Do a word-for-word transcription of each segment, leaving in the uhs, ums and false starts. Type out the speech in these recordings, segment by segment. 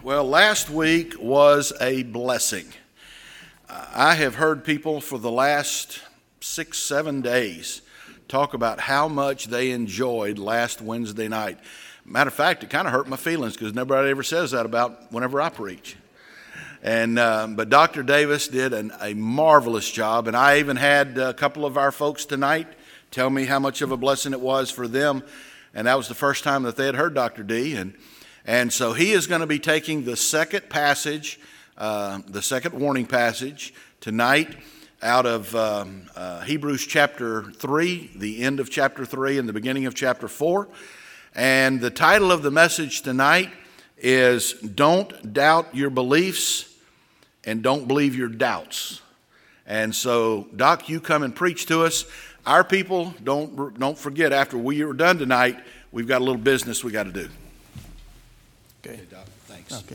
Well, last week was a blessing. Uh, I have heard people for the last six, seven days talk about how much they enjoyed last Wednesday night. Matter of fact, it kind of hurt my feelings because nobody ever says that about whenever I preach. And uh, but Doctor Davis did an, a marvelous job, and I even had a couple of our folks tonight tell me how much of a blessing it was for them, and that was the first time that they had heard Doctor D. And and so he is going to be taking the second passage, uh, the second warning passage tonight out of um, uh, Hebrews chapter three, the end of chapter three and the beginning of chapter four. And the title of the message tonight is Don't Doubt Your Beliefs and Don't Believe Your Doubts. And so, Doc, you come and preach to us. Our people, don't, don't forget, after we are done tonight, we've got a little business we got to do. Okay. Okay, Doc, thanks. Okay.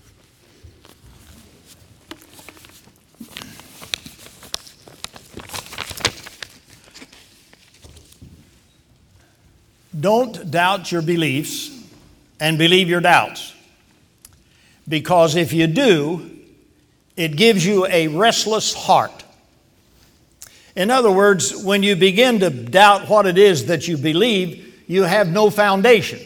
Don't doubt your beliefs and believe your doubts. Because if you do, it gives you a restless heart. In other words, when you begin to doubt what it is that you believe, you have no foundation.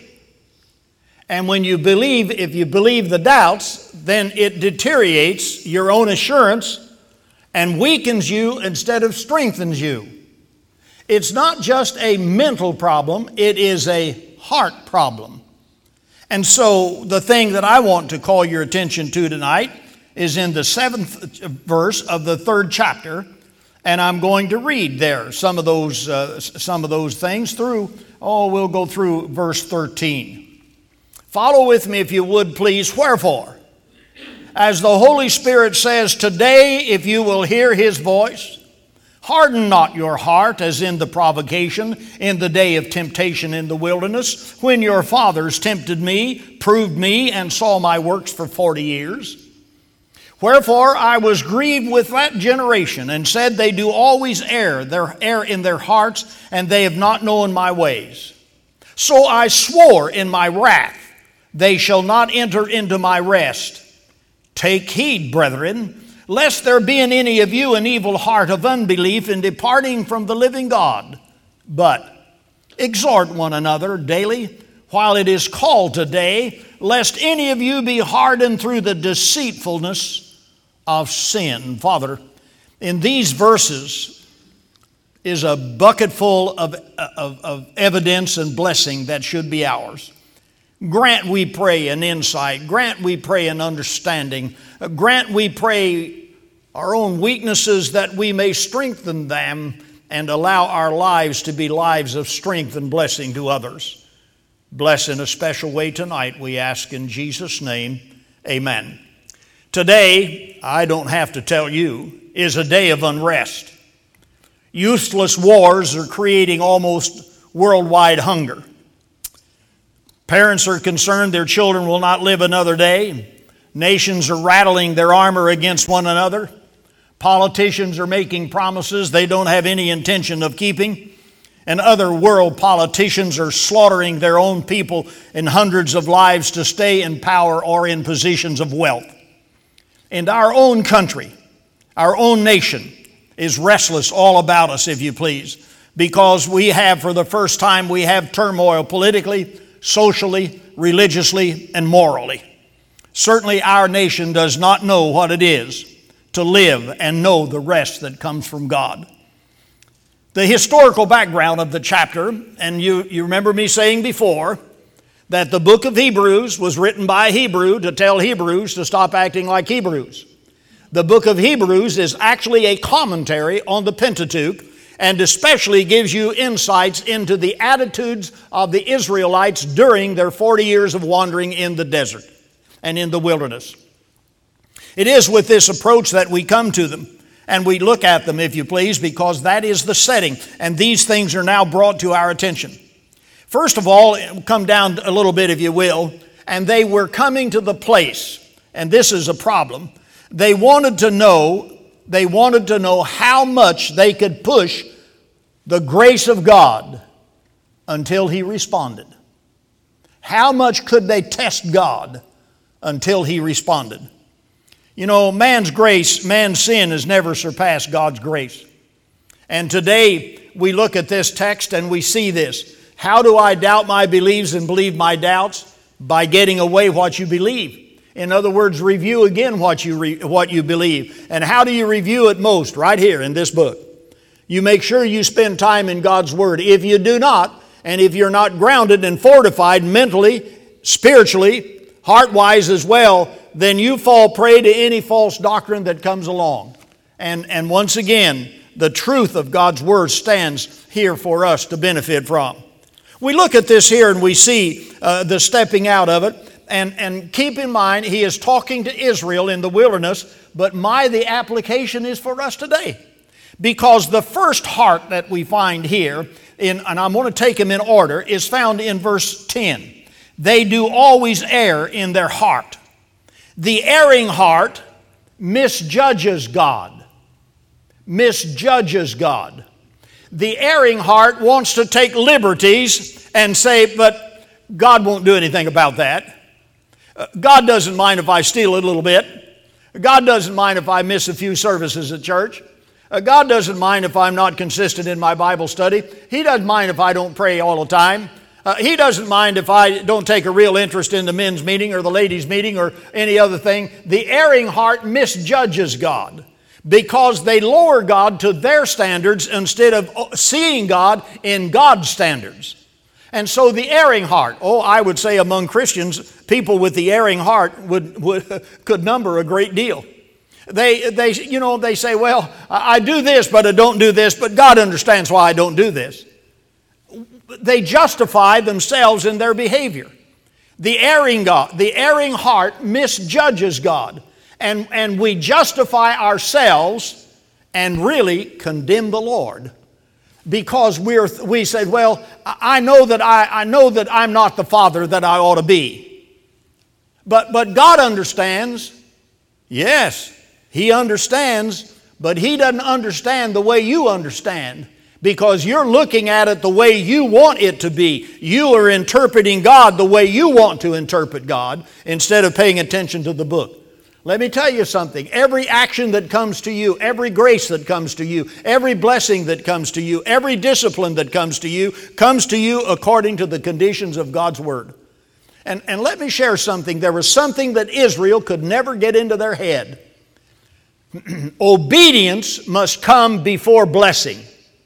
And when you believe, if you believe the doubts, then it deteriorates your own assurance and weakens you instead of strengthens you. It's not just a mental problem, it is a heart problem. And so the thing that I want to call your attention to tonight is in the seventh verse of the third chapter, and I'm going to read there some of those uh, some of those things through. Oh, we'll go through verse thirteen. Follow with me if you would, please. Wherefore, as the Holy Spirit says, today, if you will hear His voice, harden not your heart as in the provocation in the day of temptation in the wilderness, when your fathers tempted me, proved me, and saw my works for forty years. Wherefore I was grieved with that generation, and said, they do always err, their err in their hearts, and they have not known my ways. So I swore in my wrath, they shall not enter into my rest. Take heed, brethren, lest there be in any of you an evil heart of unbelief in departing from the living God. But exhort one another daily, while it is called today, lest any of you be hardened through the deceitfulness of sin. Father, in these verses is a bucket full of, of, of evidence and blessing that should be ours. Grant, we pray, an insight. Grant, we pray, an understanding. Grant, we pray, our own weaknesses that we may strengthen them and allow our lives to be lives of strength and blessing to others. Bless in a special way tonight, we ask in Jesus' name. Amen. Today, I don't have to tell you, is a day of unrest. Useless wars are creating almost worldwide hunger. Parents are concerned their children will not live another day. Nations are rattling their armor against one another. Politicians are making promises they don't have any intention of keeping. And other world politicians are slaughtering their own people in hundreds of lives to stay in power or in positions of wealth. And our own country, our own nation, is restless all about us, if you please, because we have, for the first time, we have turmoil politically, socially, religiously, and morally. Certainly our nation does not know what it is to live and know the rest that comes from God. The historical background of the chapter, and you, you remember me saying before that the book of Hebrews was written by a Hebrew to tell Hebrews to stop acting like Hebrews. The book of Hebrews is actually a commentary on the Pentateuch, and especially gives you insights into the attitudes of the Israelites during their forty years of wandering in the desert and in the wilderness. It is with this approach that we come to them, and we look at them, if you please, because that is the setting, and these things are now brought to our attention. First of all, come down a little bit, if you will, and they were coming to the place, and this is a problem. They wanted to know, they wanted to know how much they could push the grace of God until He responded. How much could they test God until he responded. You know, man's grace, man's sin has never surpassed God's grace. And today we look at this text and we see this. How do I doubt my beliefs and believe my doubts? By getting away what you believe. In other words, review again what you, re- what you believe. And how do you review it most? Right here in this book. You make sure you spend time in God's Word. If you do not, and if you're not grounded and fortified mentally, spiritually, heart-wise as well, then you fall prey to any false doctrine that comes along. And, and once again, the truth of God's Word stands here for us to benefit from. We look at this here and we see uh, the stepping out of it. And, and keep in mind, he is talking to Israel in the wilderness, but my, the application is for us today. Because the first heart that we find here, in, and I'm going to take them in order, is found in verse ten. They do always err in their heart. The erring heart misjudges God. Misjudges God. The erring heart wants to take liberties and say, but God won't do anything about that. God doesn't mind if I steal a little bit. God doesn't mind if I miss a few services at church. God doesn't mind if I'm not consistent in my Bible study. He doesn't mind if I don't pray all the time. Uh, he doesn't mind if I don't take a real interest in the men's meeting or the ladies' meeting or any other thing. The erring heart misjudges God because they lower God to their standards instead of seeing God in God's standards. And so the erring heart, oh, I would say among Christians, people with the erring heart would, would could number a great deal. They, they, you know, they say, well, I do this, but I don't do this, but God understands why I don't do this. They justify themselves in their behavior. The erring God, the erring heart misjudges God, and, and we justify ourselves and really condemn the Lord. Because we're, we say, well, I know that I, I know that I'm not the father that I ought to be. But, but God understands. Yes, He understands, but He doesn't understand the way you understand. Because you're looking at it the way you want it to be. You are interpreting God the way you want to interpret God instead of paying attention to the book. Let me tell you something. Every action that comes to you, every grace that comes to you, every blessing that comes to you, every discipline that comes to you, comes to you according to the conditions of God's Word. And, and let me share something. There was something that Israel could never get into their head. Obedience must come before blessing.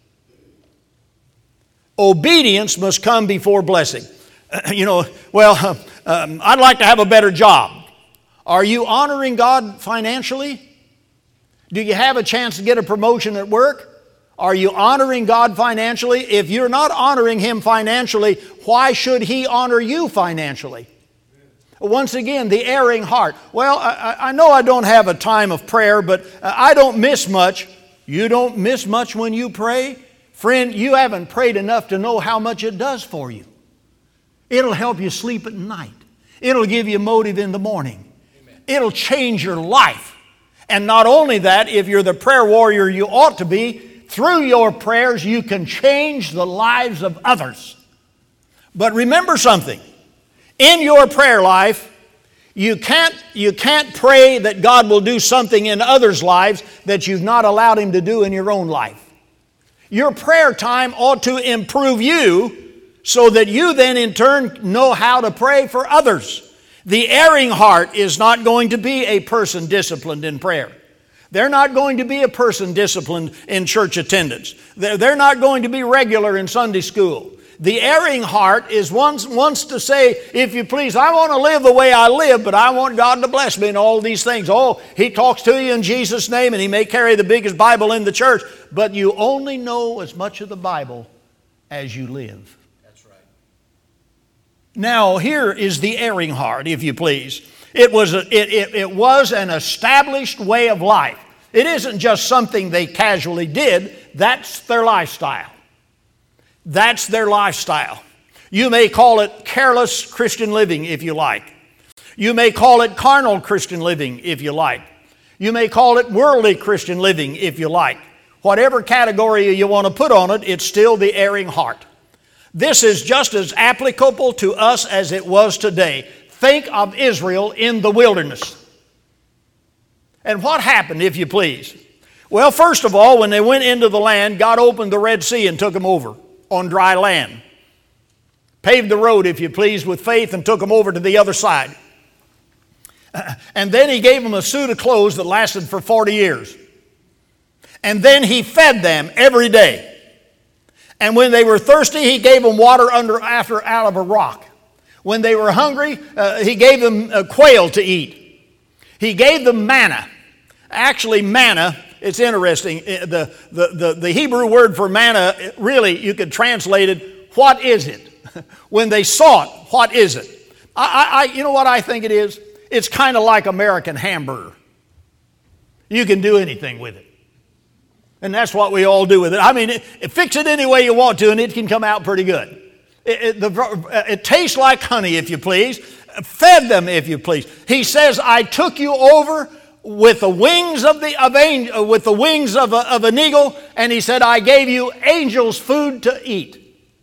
Obedience must come before blessing. You know, well, um, I'd like to have a better job. Are you honoring God financially? Do you have a chance to get a promotion at work? Are you honoring God financially? If you're not honoring Him financially, why should He honor you financially? Once again, the erring heart. Well, I, I know I don't have a time of prayer, but I don't miss much. You don't miss much when you pray? Friend, you haven't prayed enough to know how much it does for you. It'll help you sleep at night. It'll give you motive in the morning. It'll change your life. And not only that, if you're the prayer warrior you ought to be, through your prayers you can change the lives of others. But remember something. In your prayer life, you can't, you can't pray that God will do something in others' lives that you've not allowed Him to do in your own life. Your prayer time ought to improve you so that you then in turn know how to pray for others. The erring heart is not going to be a person disciplined in prayer. They're not going to be a person disciplined in church attendance. They're, they're not going to be regular in Sunday school. The erring heart is wants, wants to say, if you please, I want to live the way I live, but I want God to bless me in all these things. Oh, He talks to you in Jesus' name, and He may carry the biggest Bible in the church, but you only know as much of the Bible as you live. Now, here is the erring heart, if you please. It was, a, it, it, it was an established way of life. It isn't just something they casually did. That's their lifestyle. That's their lifestyle. You may call it careless Christian living, if you like. You may call it carnal Christian living, if you like. You may call it worldly Christian living, if you like. Whatever category you want to put on it, it's still the erring heart. This is just as applicable to us as it was today. think of Israel in the wilderness. And what happened, if you please? Well, first of all, when they went into the land, God opened the Red Sea and took them over on dry land. Paved the road, if you please, with faith and took them over to the other side. And then He gave them a suit of clothes that lasted for forty years. And then He fed them every day. And when they were thirsty, He gave them water under, after, out of a rock. When they were hungry, uh, He gave them uh, quail to eat. He gave them manna. Actually, manna, it's interesting. The, the, the, the Hebrew word for manna, really, you could translate it, what is it? When they saw it, what is it? I, I, you know what I think it is? It's kind of like American hamburger. You can do anything with it. And that's what we all do with it. I mean, it, it, fix it any way you want to, and it can come out pretty good. It, it, the, it tastes like honey, if you please. Fed them, if you please. He says, I took you over with the wings of the of angel, with the wings of, a, of an eagle, and He said, I gave you angels' food to eat.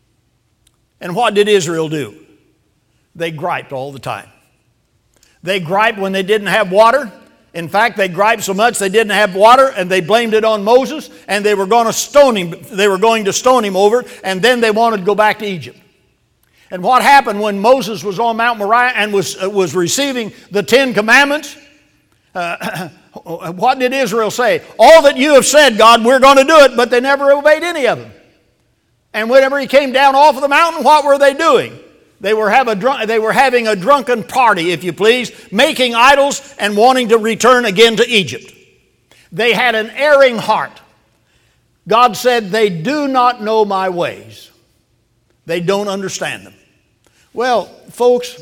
And what did Israel do? They griped all the time. They griped when they didn't have water. In fact, they griped so much they didn't have water, and they blamed it on Moses, and they were going to stone him. They were going to stone him over it, and then they wanted to go back to Egypt. And what happened when Moses was on Mount Moriah and was, uh, was receiving the Ten Commandments? Uh, what did Israel say? All that you have said, God, we're going to do it, but they never obeyed any of them. And whenever He came down off of the mountain, what were they doing? They were, have a drunk, they were having a drunken party, if you please, making idols and wanting to return again to Egypt. They had an erring heart. God said, they do not know my ways. They don't understand them. Well, folks,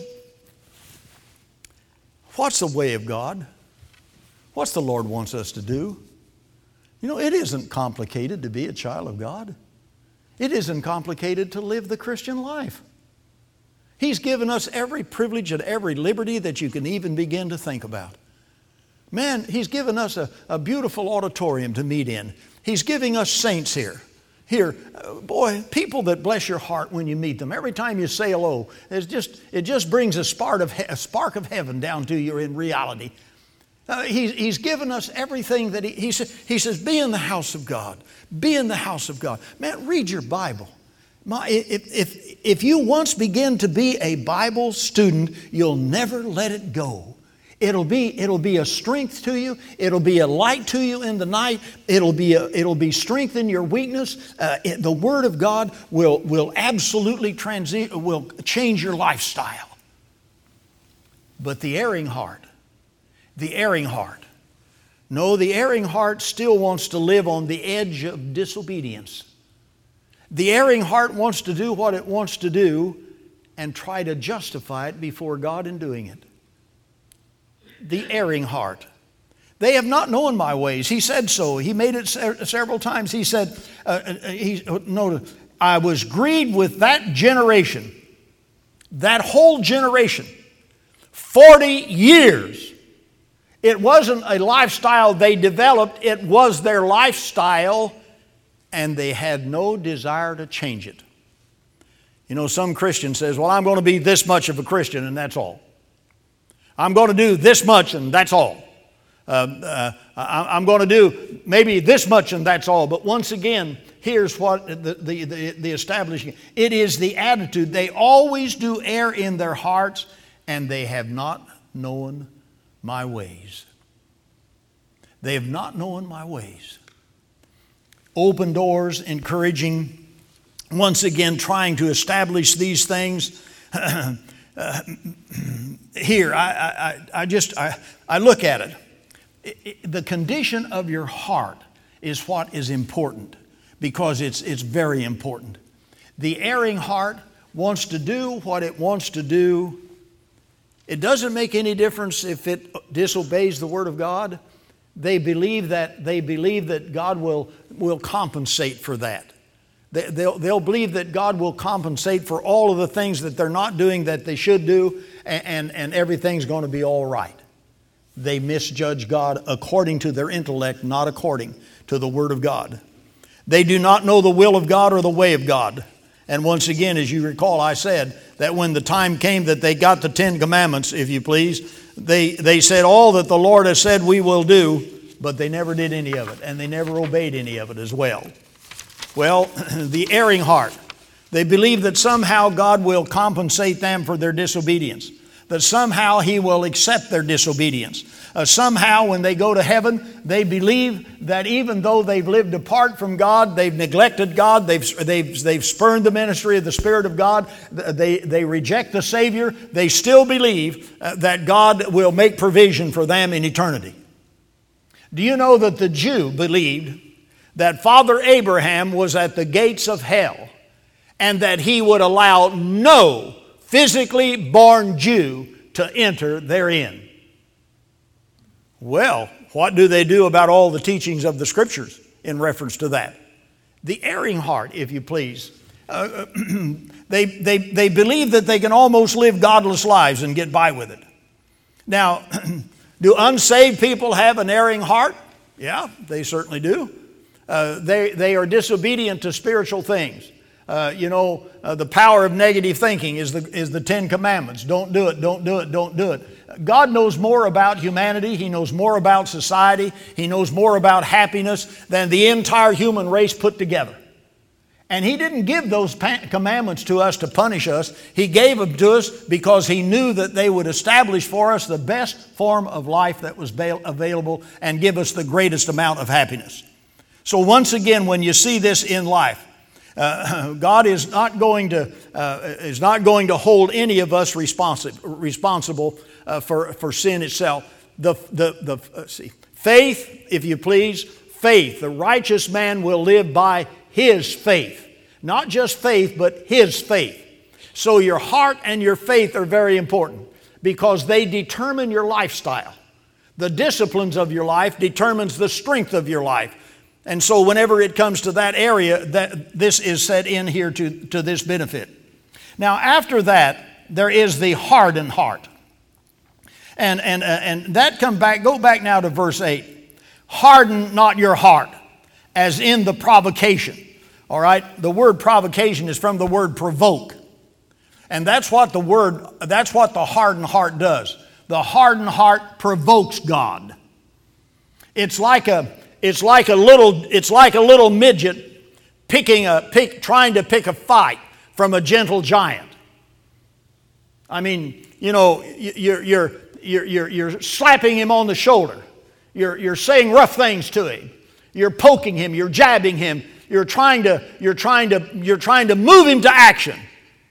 what's the way of God? What's the Lord wants us to do? You know, it isn't complicated to be a child of God. It isn't complicated to live the Christian life. He's given us every privilege and every liberty that you can even begin to think about. Man, He's given us a, a beautiful auditorium to meet in. He's giving us saints here. Here, uh, boy, people that bless your heart when you meet them. Every time you say hello, it's just, it just brings a spark of, he- a spark of heaven down to you in reality. Uh, he, he's given us everything that he, he, sa- he says, be in the house of God. Be in the house of God. Man, read your Bible. My, if, if, if you once begin to be a Bible student, you'll never let it go. It'll be, it'll be a strength to you. It'll be a light to you in the night. It'll be, a, it'll be strength in your weakness. Uh, it, the Word of God will, will absolutely transi- will change your lifestyle. But the erring heart, the erring heart, no, the erring heart still wants to live on the edge of disobedience. The erring heart wants to do what it wants to do and try to justify it before God in doing it. The erring heart. They have not known my ways. He said so. He made it se- several times. He said, uh, he, no, I was grieved with that generation, that whole generation, forty years. It wasn't a lifestyle they developed. It was their lifestyle, and they had no desire to change it. You know, some Christian says, well, I'm going to be this much of a Christian, and that's all. I'm going to do this much, and that's all. Uh, uh, I'm going to do maybe this much, and that's all. But once again, here's what the, the, the, the establishing. It is the attitude. They always do err in their hearts, and they have not known my ways. They have not known my ways. Open doors, encouraging, once again trying to establish these things. uh, here, I, I, I just, I, I look at it. It, it. The condition of your heart is what is important, because it's, it's very important. The erring heart wants to do what it wants to do. It doesn't make any difference if it disobeys the Word of God. They believe that, they believe that God will, will compensate for that. They, they'll, they'll believe that God will compensate for all of the things that they're not doing that they should do, and, and, and everything's going to be all right. They misjudge God according to their intellect, not according to the Word of God. They do not know the will of God or the way of God. And once again, as you recall, I said that when the time came that they got the Ten Commandments, if you please, they, they said all that the Lord has said we will do, but they never did any of it, and they never obeyed any of it as well. Well, the erring heart. They believe that somehow God will compensate them for their disobedience, that somehow He will accept their disobedience. Uh, somehow when they go to heaven, they believe that even though they've lived apart from God, they've neglected God, they've, they've, they've spurned the ministry of the Spirit of God, they, they reject the Savior, they still believe uh, that God will make provision for them in eternity. Do you know that the Jew believed that Father Abraham was at the gates of hell and that he would allow no physically born Jew to enter therein? Well, what do they do about all the teachings of the Scriptures in reference to that? The erring heart, if you please. Uh, they, they, they believe that they can almost live godless lives and get by with it. Now, do unsaved people have an erring heart? Yeah, they certainly do. Uh, they, they are disobedient to spiritual things. Uh, you know, uh, the power of negative thinking is the, is the Ten Commandments. Don't do it, don't do it, don't do it. God knows more about humanity. He knows more about society. He knows more about happiness than the entire human race put together. And He didn't give those commandments to us to punish us. He gave them to us because He knew that they would establish for us the best form of life that was available and give us the greatest amount of happiness. So once again, when you see this in life, Uh, God is not going to uh, is not going to hold any of us responsible responsible uh, for for sin itself. The the the let's see, faith, if you please, faith. The righteous man will live by his faith, not just faith, but his faith. So your heart and your faith are very important because they determine your lifestyle. The disciplines of your life determines the strength of your life. And so whenever it comes to that area, that this is set in here to, to this benefit. Now after that, there is the hardened heart. And, and, uh, and that come back, go back now to verse eight. Harden not your heart, as in the provocation. All right? The word provocation is from the word provoke. And that's what the word, that's what the hardened heart does. The hardened heart provokes God. It's like a It's like a little, it's like a little midget picking a, pick, trying to pick a fight from a gentle giant. I mean, you know, you're, you're, you're, you're, you're slapping him on the shoulder. You're, you're saying rough things to him. You're poking him. You're jabbing him. You're trying to, you're trying to, you're trying to move him to action.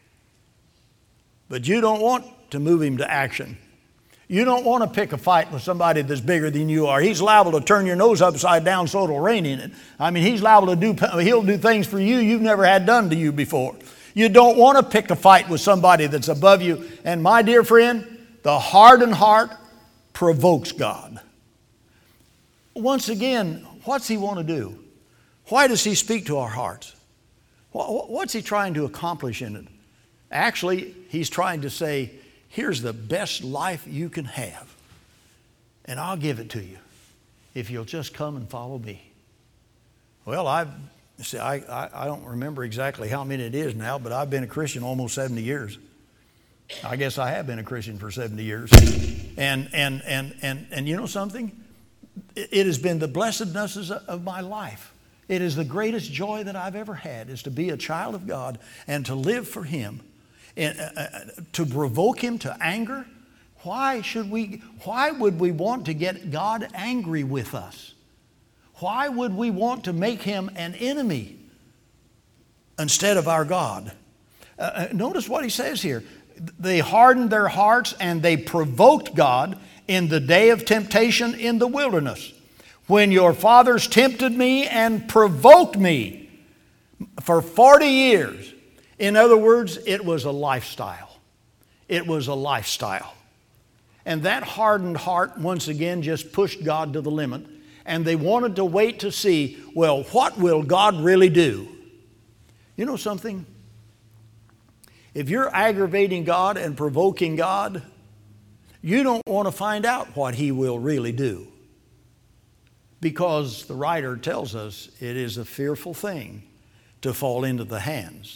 But you don't want to move him to action. You don't want to pick a fight with somebody that's bigger than you are. He's liable to turn your nose upside down so it'll rain in it. I mean, he's liable to do, he'll do things for you you've never had done to you before. You don't want to pick a fight with somebody that's above you. And my dear friend, the hardened heart provokes God. Once again, what's He want to do? Why does He speak to our hearts? What's He trying to accomplish in it? Actually, He's trying to say, here's the best life you can have, and I'll give it to you if you'll just come and follow me. Well, I see. I, I, I don't remember exactly how many it is now, but I've been a Christian almost seventy years. I guess I have been a Christian for seventy years, and and and and and you know something? It has been the blessedness of my life. It is the greatest joy that I've ever had, is to be a child of God and to live for Him. And, uh, to provoke Him to anger? Why should we, why would we want to get God angry with us? Why would we want to make Him an enemy instead of our God? Uh, notice what He says here. They hardened their hearts and they provoked God in the day of temptation in the wilderness, when your fathers tempted me and provoked me for forty years. In other words, it was a lifestyle. It was a lifestyle. And that hardened heart, once again, just pushed God to the limit. And they wanted to wait to see, well, what will God really do? You know something? If you're aggravating God and provoking God, you don't want to find out what He will really do. Because the writer tells us it is a fearful thing to fall into the hands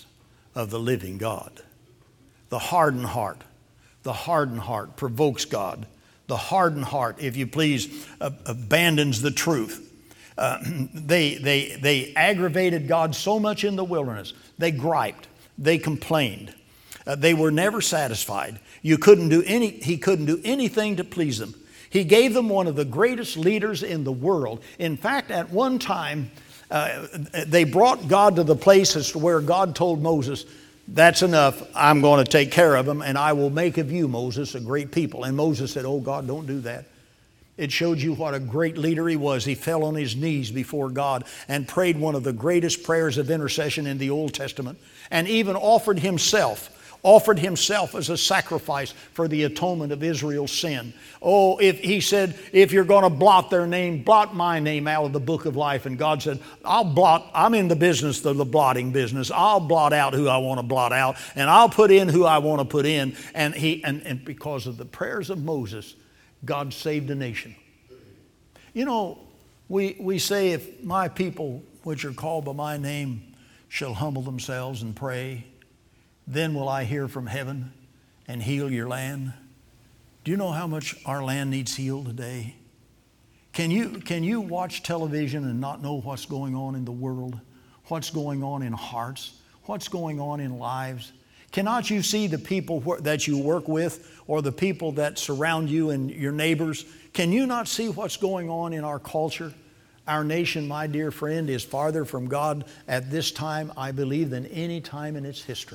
of the living God. The hardened heart, the hardened heart provokes God. The hardened heart, if you please, uh, abandons the truth. Uh, they, they, they aggravated God so much in the wilderness. They griped. They complained. Uh, they were never satisfied. You couldn't do any, he couldn't do anything to please them. He gave them one of the greatest leaders in the world. In fact, at one time, uh, they brought God to the place as to where God told Moses, that's enough, I'm going to take care of them, and I will make of you, Moses, a great people. And Moses said, oh God, don't do that. It showed you what a great leader he was. He fell on his knees before God and prayed one of the greatest prayers of intercession in the Old Testament, and even offered himself offered himself as a sacrifice for the atonement of Israel's sin. Oh, if he said, if you're going to blot their name, blot my name out of the book of life. And God said, I'll blot, I'm in the business of the blotting business. I'll blot out who I want to blot out, and I'll put in who I want to put in. And he and, and because of the prayers of Moses, God saved a nation. You know, we we say, if my people which are called by my name shall humble themselves and pray, then will I hear from heaven and heal your land. Do you know how much our land needs healed today? Can you, can you watch television and not know what's going on in the world? What's going on in hearts? What's going on in lives? Cannot you see the people that you work with or the people that surround you and your neighbors? Can you not see what's going on in our culture? Our nation, my dear friend, is farther from God at this time, I believe, than any time in its history.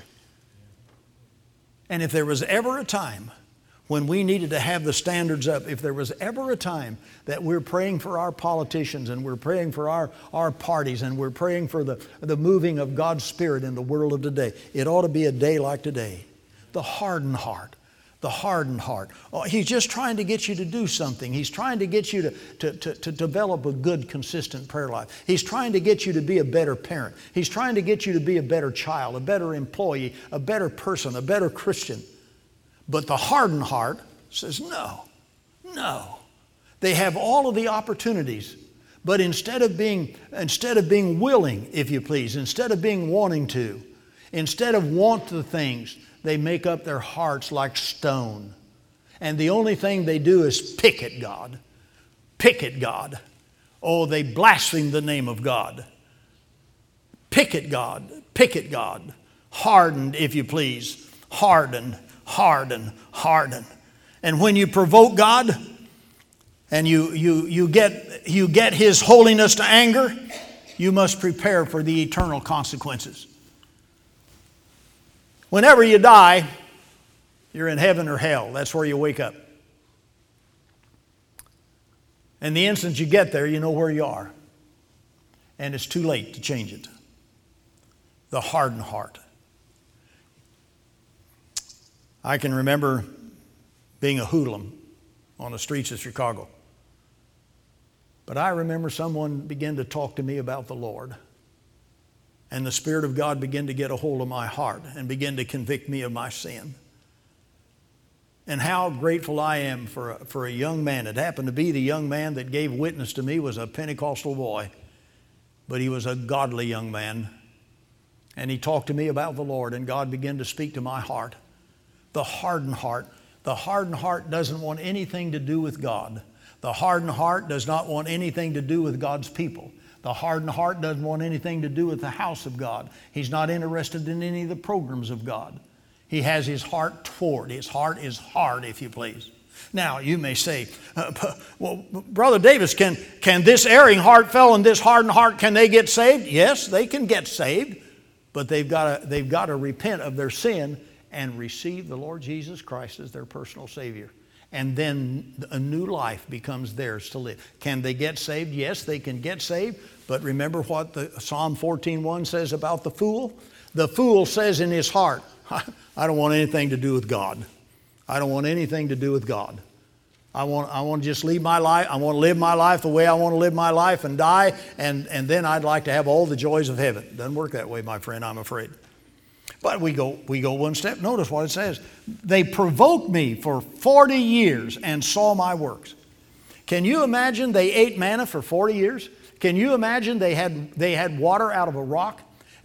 And if there was ever a time when we needed to have the standards up, if there was ever a time that we're praying for our politicians and we're praying for our, our parties and we're praying for the, the moving of God's Spirit in the world of today, it ought to be a day like today. The hardened heart. The hardened heart. Oh, he's just trying to get you to do something. He's trying to get you to, to, to, to develop a good, consistent prayer life. He's trying to get you to be a better parent. He's trying to get you to be a better child, a better employee, a better person, a better Christian. But the hardened heart says, no, no. They have all of the opportunities, but instead of being, instead of being willing, if you please, instead of being wanting to, instead of want the things, they make up their hearts like stone. And the only thing they do is pick at God. Pick at God. Oh, they blaspheme the name of God. Pick at God. Pick at God. Hardened, if you please. Hardened, hardened, hardened. And when you provoke God and you, you, you, get, you get His holiness to anger, you must prepare for the eternal consequences. Whenever you die, you're in heaven or hell. That's where you wake up. And the instant you get there, you know where you are. And it's too late to change it. The hardened heart. I can remember being a hoodlum on the streets of Chicago. But I remember someone began to talk to me about the Lord. And the Spirit of God began to get a hold of my heart and begin to convict me of my sin. And how grateful I am for a, for a young man. It happened to be the young man that gave witness to me was a Pentecostal boy. But he was a godly young man. And he talked to me about the Lord, and God began to speak to my heart. The hardened heart. The hardened heart doesn't want anything to do with God. The hardened heart does not want anything to do with God's people. The hardened heart doesn't want anything to do with the house of God. He's not interested in any of the programs of God. He has his heart toward. His heart is hard, if you please. Now, you may say, uh, well, Brother Davis, can, can this erring heart fellow and this hardened heart, can they get saved? Yes, they can get saved, but they've got to, they've got to repent of their sin and receive the Lord Jesus Christ as their personal Savior. And then a new life becomes theirs to live. Can they get saved? Yes, they can get saved. But remember what the Psalm fourteen one says about the fool? The fool says in his heart, I don't want anything to do with God. I don't want anything to do with God. I want, I want to just leave my life. I want to live my life the way I want to live my life and die. And, and then I'd like to have all the joys of heaven. It doesn't work that way, my friend, I'm afraid. But we go, we go one step. Notice what it says. They provoked me for forty years and saw my works. Can you imagine they ate manna for forty years? Can you imagine they had, they had water out of a rock?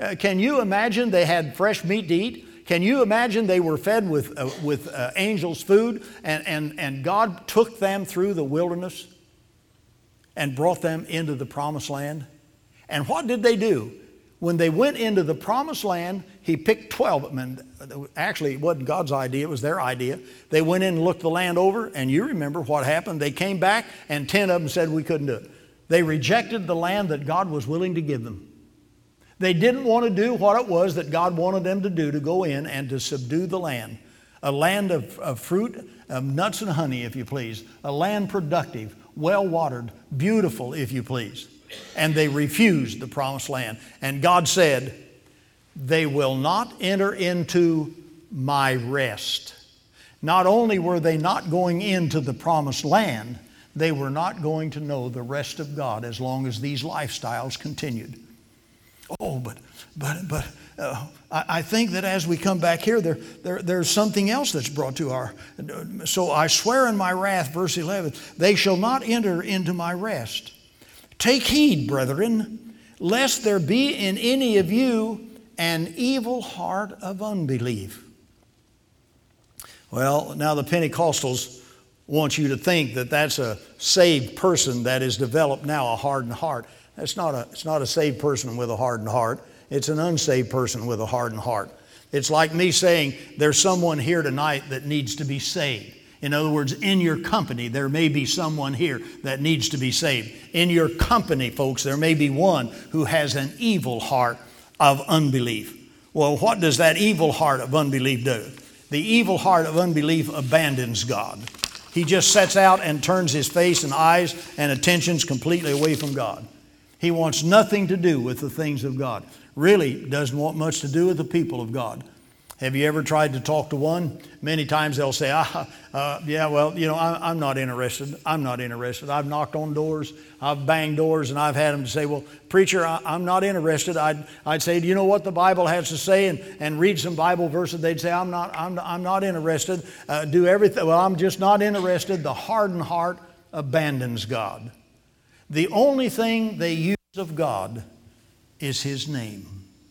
Uh, can you imagine they had fresh meat to eat? Can you imagine they were fed with, uh, with uh, angels' food, and, and, and God took them through the wilderness and brought them into the promised land? And what did they do? When they went into the promised land, he picked twelve. I mean, actually, it wasn't God's idea, it was their idea. They went in and looked the land over, and you remember what happened. They came back, and ten of them said we couldn't do it. They rejected the land that God was willing to give them. They didn't want to do what it was that God wanted them to do, to go in and to subdue the land. A land of, of fruit, of nuts and honey, if you please. A land productive, well-watered, beautiful, if you please. And they refused the promised land. And God said, they will not enter into my rest. Not only were they not going into the promised land, they were not going to know the rest of God as long as these lifestyles continued. Oh, but but but uh, I, I think that as we come back here, there, there there's something else that's brought to our. So I swear in my wrath, verse eleven, they shall not enter into my rest. Take heed, brethren, lest there be in any of you an evil heart of unbelief. Well, now the Pentecostals want you to think that that's a saved person that has developed now a hardened heart. That's not a, it's not a saved person with a hardened heart. It's an unsaved person with a hardened heart. It's like me saying there's someone here tonight that needs to be saved. In other words, in your company, there may be someone here that needs to be saved. In your company, folks, there may be one who has an evil heart of unbelief. Well, what does that evil heart of unbelief do? The evil heart of unbelief abandons God. He just sets out and turns his face and eyes and attentions completely away from God. He wants nothing to do with the things of God. Really doesn't want much to do with the people of God. Have you ever tried to talk to one? Many times they'll say, ah, uh, yeah, well, you know, I, I'm not interested. I'm not interested. I've knocked on doors. I've banged doors, and I've had them to say, well, preacher, I, I'm not interested. I'd, I'd say, do you know what the Bible has to say? And, and read some Bible verses. They'd say, I'm not, I'm, I'm not interested. Uh, do everything. Well, I'm just not interested. The hardened heart abandons God. The only thing they use of God is His name.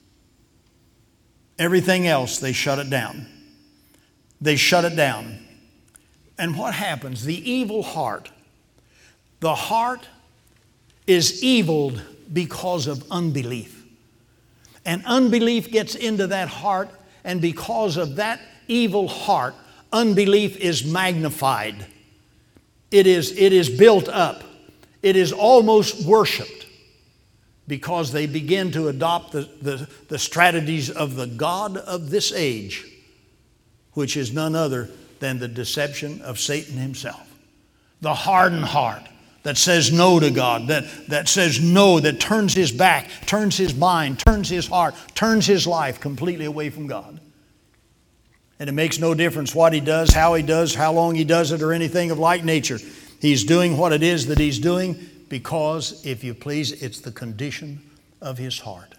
Everything else, they shut it down. They shut it down. And what happens? The evil heart. The heart is eviled because of unbelief. And unbelief gets into that heart, and because of that evil heart, unbelief is magnified. It is, it is built up. It is almost worshiped, because they begin to adopt the, the, the strategies of the god of this age, which is none other than the deception of Satan himself. The hardened heart that says no to God, that, that says no, that turns his back, turns his mind, turns his heart, turns his life completely away from God. And it makes no difference what he does, how he does, how long he does it, or anything of like nature. He's doing what it is that he's doing because, if you please, it's the condition of his heart.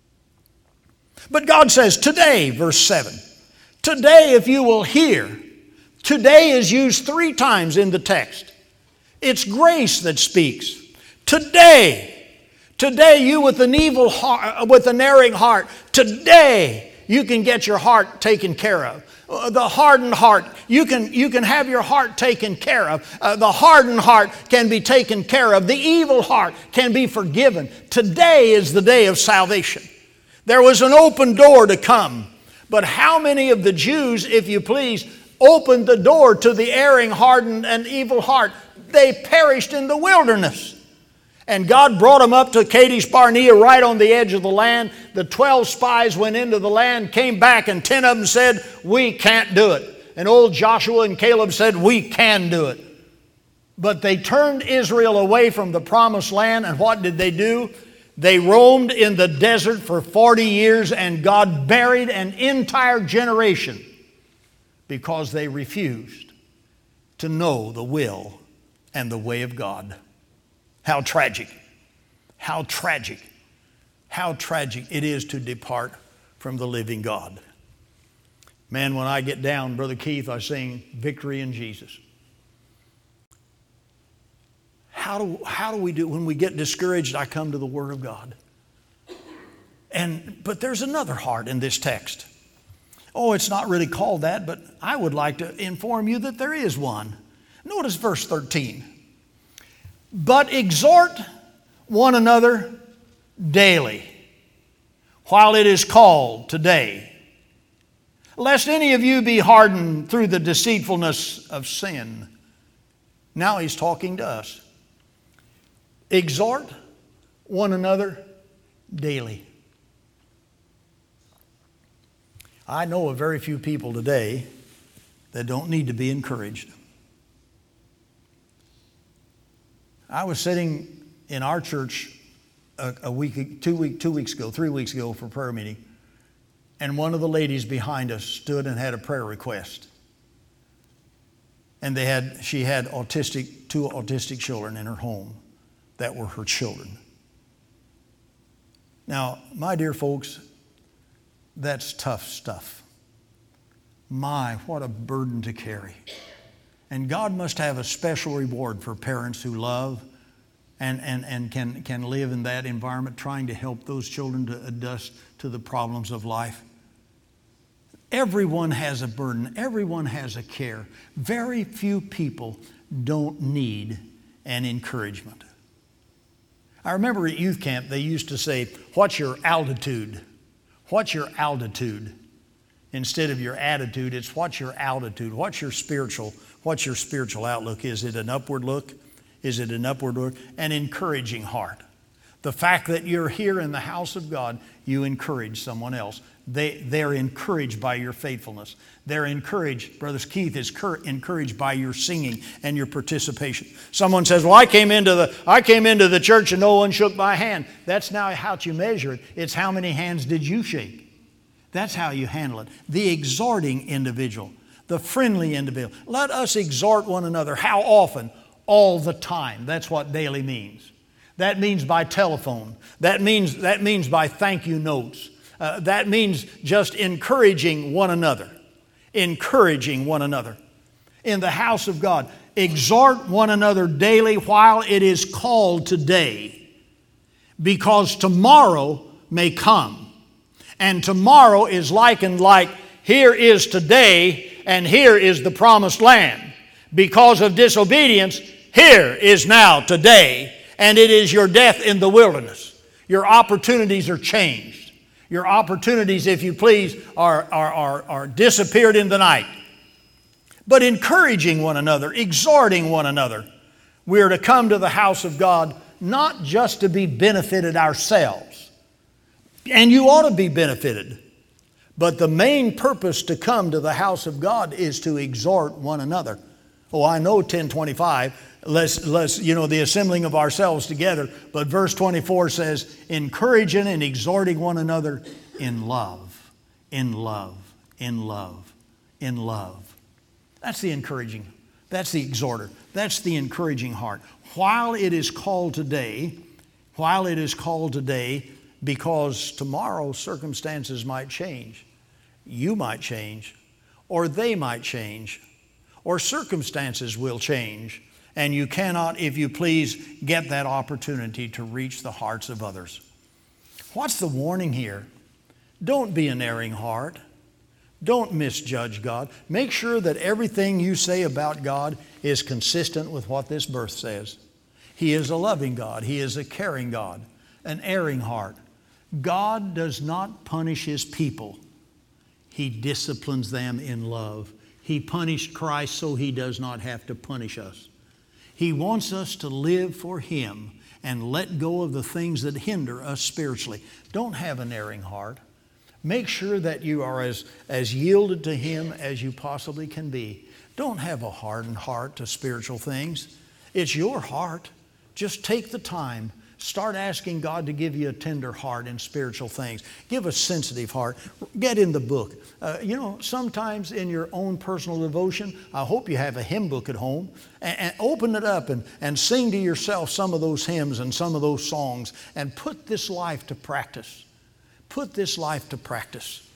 But God says, today, verse seven, today if you will hear, today is used three times in the text. It's grace that speaks. Today, today you with an evil heart, with an erring heart, today you can get your heart taken care of. The hardened heart, you can, you can have your heart taken care of. Uh, the hardened heart can be taken care of. The evil heart can be forgiven. Today is the day of salvation. There was an open door to come. But how many of the Jews, if you please, opened the door to the erring, hardened, and evil heart? They perished in the wilderness. And God brought them up to Kadesh Barnea, right on the edge of the land. The twelve spies went into the land, came back, and ten of them said, we can't do it. And old Joshua and Caleb said, we can do it. But they turned Israel away from the promised land, and what did they do? They roamed in the desert for forty years, and God buried an entire generation because they refused to know the will and the way of God. How tragic, how tragic, how tragic it is to depart from the living God. Man, when I get down, Brother Keith, I sing Victory in Jesus. How do, how do we do, when we get discouraged, I come to the Word of God. And, but there's another heart in this text. Oh, it's not really called that, but I would like to inform you that there is one. Notice verse thirteen. But exhort one another daily, while it is called today, lest any of you be hardened through the deceitfulness of sin. Now he's talking to us. Exhort one another daily. I know of very few people today that don't need to be encouraged. I was sitting in our church a, a week, two week, two weeks ago, three weeks ago for prayer meeting, and one of the ladies behind us stood and had a prayer request. And they had, she had autistic, two autistic children in her home that were her children. Now, my dear folks, that's tough stuff. My, what a burden to carry. And God must have a special reward for parents who love and, and, and can, can live in that environment, trying to help those children to adjust to the problems of life. Everyone has a burden. Everyone has a care. Very few people don't need an encouragement. I remember at youth camp, they used to say, what's your altitude? What's your altitude? Instead of your attitude, it's what's your altitude? What's your spiritual, what's your spiritual outlook? Is it an upward look? Is it an upward look? An encouraging heart. The fact that you're here in the house of God, you encourage someone else. They, they're encouraged by your faithfulness. They're encouraged, Brother Keith is cur- encouraged by your singing and your participation. Someone says, well, I came into the I came into the church and no one shook my hand. That's not how you measure it. It's how many hands did you shake. That's how you handle it. The exhorting individual, the friendly individual. Let us exhort one another. How often? All the time. That's what daily means. That means by telephone. That means, that means by thank you notes. Uh, that means just encouraging one another. Encouraging one another. In the house of God, exhort one another daily while it is called today, because tomorrow may come. And tomorrow is likened like here is today and here is the promised land. Because of disobedience, here is now today, and it is your death in the wilderness. Your opportunities are changed. Your opportunities, if you please, are, are, are, are disappeared in the night. But encouraging one another, exhorting one another, we are to come to the house of God not just to be benefited ourselves. And you ought to be benefited. But the main purpose to come to the house of God is to exhort one another. Oh, I know ten twenty-five, let's, let's, you know, the assembling of ourselves together. But verse twenty-four says, encouraging and exhorting one another in love, in love, in love, in love. That's the encouraging. That's the exhorter. That's the encouraging heart. While it is called today, while it is called today, because tomorrow circumstances might change. You might change, or they might change, or circumstances will change, and you cannot, if you please, get that opportunity to reach the hearts of others. What's the warning here? Don't be an erring heart. Don't misjudge God. Make sure that everything you say about God is consistent with what this verse says. He is a loving God. He is a caring God, an erring heart. God does not punish His people. He disciplines them in love. He punished Christ so He does not have to punish us. He wants us to live for Him and let go of the things that hinder us spiritually. Don't have an erring heart. Make sure that you are as, as yielded to Him as you possibly can be. Don't have a hardened heart to spiritual things. It's your heart. Just take the time. Start asking God to give you a tender heart in spiritual things. Give a sensitive heart. Get in the book. Uh, you know, sometimes in your own personal devotion, I hope you have a hymn book at home, and, and open it up and, and sing to yourself some of those hymns and some of those songs, and put this life to practice. Put this life to practice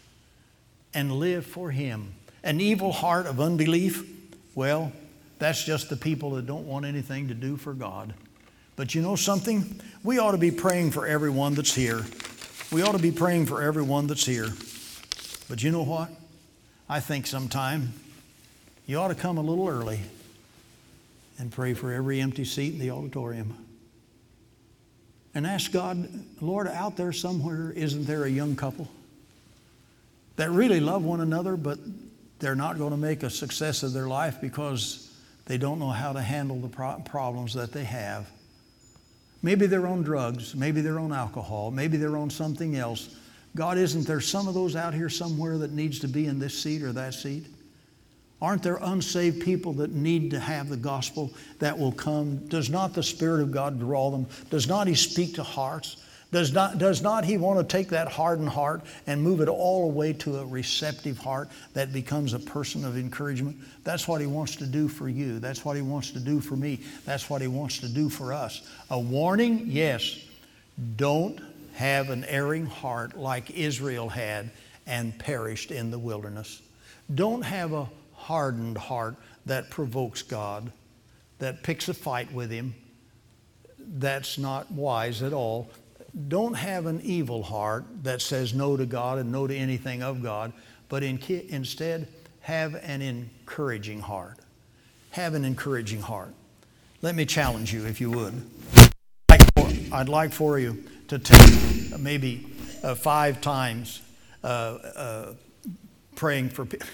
and live for Him. An evil heart of unbelief, well, that's just the people that don't want anything to do for God. But you know something? We ought to be praying for everyone that's here. We ought to be praying for everyone that's here. But you know what? I think sometime you ought to come a little early and pray for every empty seat in the auditorium. And ask God, Lord, out there somewhere, isn't there a young couple that really love one another, but they're not going to make a success of their life because they don't know how to handle the pro- problems that they have? Maybe they're on drugs, maybe they're on alcohol, maybe they're on something else. God, isn't there some of those out here somewhere that needs to be in this seat or that seat? Aren't there unsaved people that need to have the gospel that will come? Does not the Spirit of God draw them? Does not He speak to hearts? Does not, does not He want to take that hardened heart and move it all away to a receptive heart that becomes a person of encouragement? That's what He wants to do for you. That's what He wants to do for me. That's what He wants to do for us. A warning, yes. Don't have an erring heart like Israel had and perished in the wilderness. Don't have a hardened heart that provokes God, that picks a fight with Him. That's not wise at all. Don't have an evil heart that says no to God and no to anything of God, but in, instead have an encouraging heart. Have an encouraging heart. Let me challenge you, if you would. I'd like for you to take maybe uh, five times uh, uh, praying for people.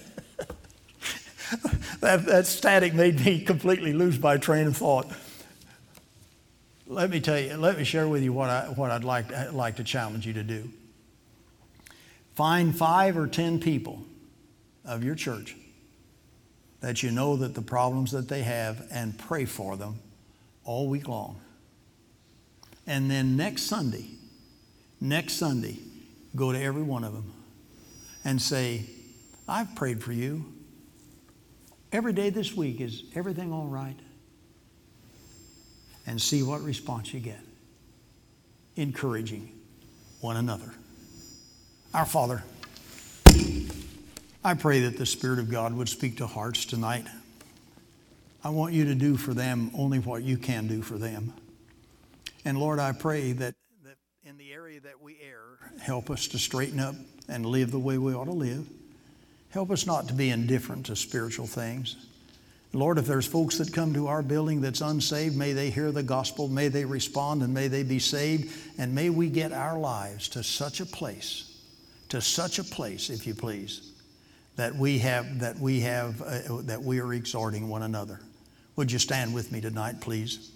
that, that static made me completely lose my train of thought. Let me tell you, let me share with you what, I, what I'd like, I'd like to challenge you to do. Find five or ten people of your church that you know that the problems that they have, and pray for them all week long. And then next Sunday, next Sunday, go to every one of them and say, I've prayed for you. Every day this week, is everything all right? And see what response you get. Encouraging one another. Our Father, I pray that the Spirit of God would speak to hearts tonight. I want you to do for them only what you can do for them. And Lord, I pray that, that in the area that we err, help us to straighten up and live the way we ought to live. Help us not to be indifferent to spiritual things. Lord, if there's folks that come to our building that's unsaved, may they hear the gospel, may they respond, and may they be saved, and may we get our lives to such a place, to such a place, if you please, that we have, that we have, uh, that we are exhorting one another. Would you stand with me tonight, please?